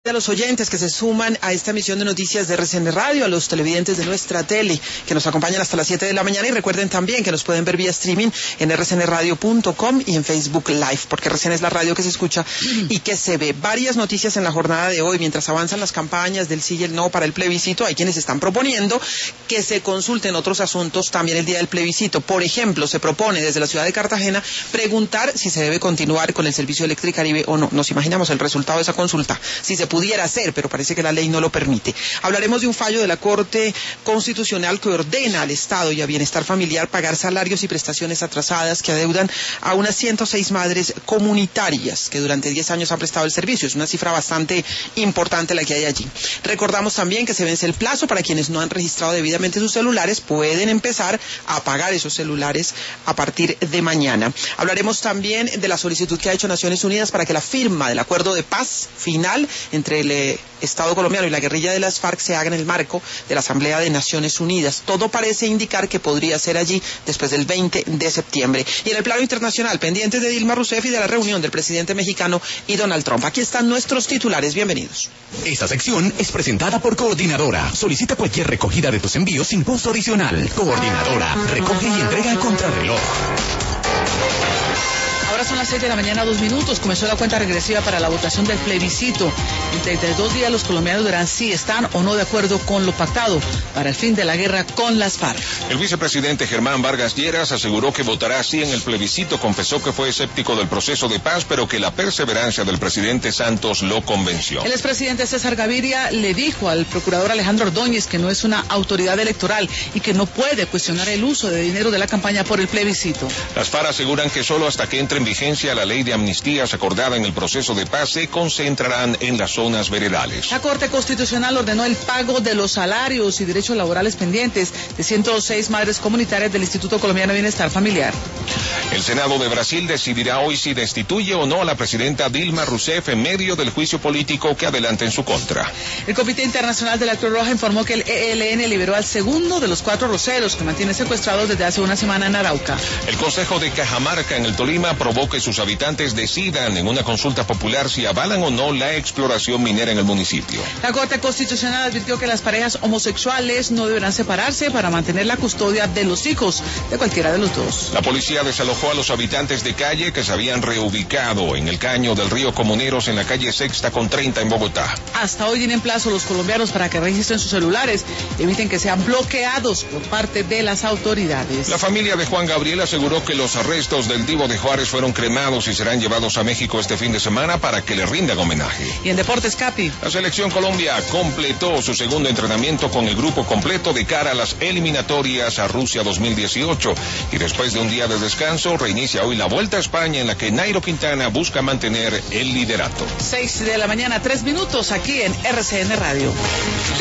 A los oyentes que se suman a esta emisión de noticias de RCN Radio, a los televidentes de nuestra tele que nos acompañan hasta las 7 de la mañana, y recuerden también que nos pueden ver vía streaming en rcnradio.com y en Facebook Live, porque RCN es la radio que se escucha y que se ve. Varias noticias en la jornada de hoy. Mientras avanzan las campañas del sí y el no para el plebiscito, hay quienes están proponiendo que se consulten otros asuntos también el día del plebiscito. Por ejemplo, se propone desde la ciudad de Cartagena preguntar si se debe continuar con el servicio Electricaribe o no. Nos imaginamos el resultado de esa consulta, si se pudiera hacer, pero parece que la ley no lo permite. Hablaremos de un fallo de la Corte Constitucional que ordena al Estado y a Bienestar Familiar pagar salarios y prestaciones atrasadas que adeudan a unas 106 madres comunitarias que durante 10 años han prestado el servicio. Es una cifra bastante importante la que hay allí. Recordamos también que se vence el plazo para quienes no han registrado debidamente sus celulares, pueden empezar a pagar esos celulares a partir de mañana. Hablaremos también de la solicitud que ha hecho Naciones Unidas para que la firma del acuerdo de paz final entre el Estado colombiano y la guerrilla de las FARC se haga en el marco de la Asamblea de Naciones Unidas. Todo parece indicar que podría ser allí después del 20 de septiembre. Y en el plano internacional, pendientes de Dilma Rousseff y de la reunión del presidente mexicano y Donald Trump. Aquí están nuestros titulares. Bienvenidos. Esta sección es presentada por Coordinadora. Solicita cualquier recogida de tus envíos sin costo adicional. Coordinadora. Recoge y entrega a contrarreloj. Ahora son las 6 de la mañana, 2 minutos. Comenzó la cuenta regresiva para la votación del plebiscito. En 32 días los colombianos dirán si están o no de acuerdo con lo pactado para el fin de la guerra con las FARC. El vicepresidente Germán Vargas Lleras aseguró que votará sí en el plebiscito. Confesó que fue escéptico del proceso de paz, pero que la perseverancia del presidente Santos lo convenció. El expresidente César Gaviria le dijo al procurador Alejandro Ordóñez que no es una autoridad electoral y que no puede cuestionar el uso de dinero de la campaña por el plebiscito. Las FARC aseguran que solo hasta que entre en vigencia la ley de amnistías acordada en el proceso de paz se concentrarán en las zonas veredales. La Corte Constitucional ordenó el pago de los salarios y derechos laborales pendientes de 106 madres comunitarias del Instituto Colombiano de Bienestar Familiar. El Senado de Brasil decidirá hoy si destituye o no a la presidenta Dilma Rousseff en medio del juicio político que adelanta en su contra. El Comité Internacional de la Cruz Roja informó que el ELN liberó al segundo de los 4 roceros que mantiene secuestrados desde hace una semana en Arauca. El Consejo de Cajamarca en el Tolima aprobó que sus habitantes decidan en una consulta popular si avalan o no la exploración minera en el municipio. La Corte Constitucional advirtió que las parejas homosexuales no deberán separarse para mantener la custodia de los hijos de cualquiera de los dos. La policía desalojó a los habitantes de calle que se habían reubicado en el caño del río Comuneros en la calle Sexta con 30 en Bogotá. Hasta hoy tienen plazo los colombianos para que registren sus celulares y eviten que sean bloqueados por parte de las autoridades. La familia de Juan Gabriel aseguró que los restos del Divo de Juárez fueron cremados y serán llevados a México este fin de semana para que le rindan homenaje. Y en deportes, Capi. La selección Colombia completó su segundo entrenamiento con el grupo completo de cara a las eliminatorias a Rusia 2018 y después de un día de descanso reinicia hoy la Vuelta a España en la que Nairo Quintana busca mantener el liderato. 6 de la mañana, 3 minutos aquí en RCN Radio.